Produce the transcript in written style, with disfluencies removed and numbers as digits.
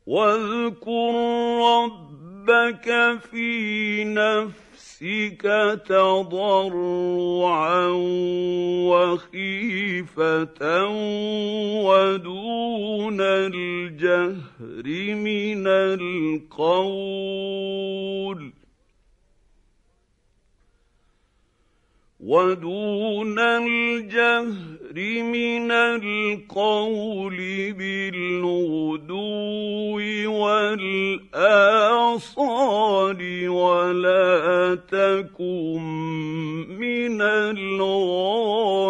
واذكر ربك في نفسك تضرعا وخيفة ودون الجهر من القول بالغدو والآصال ولا تكن من الغافلين.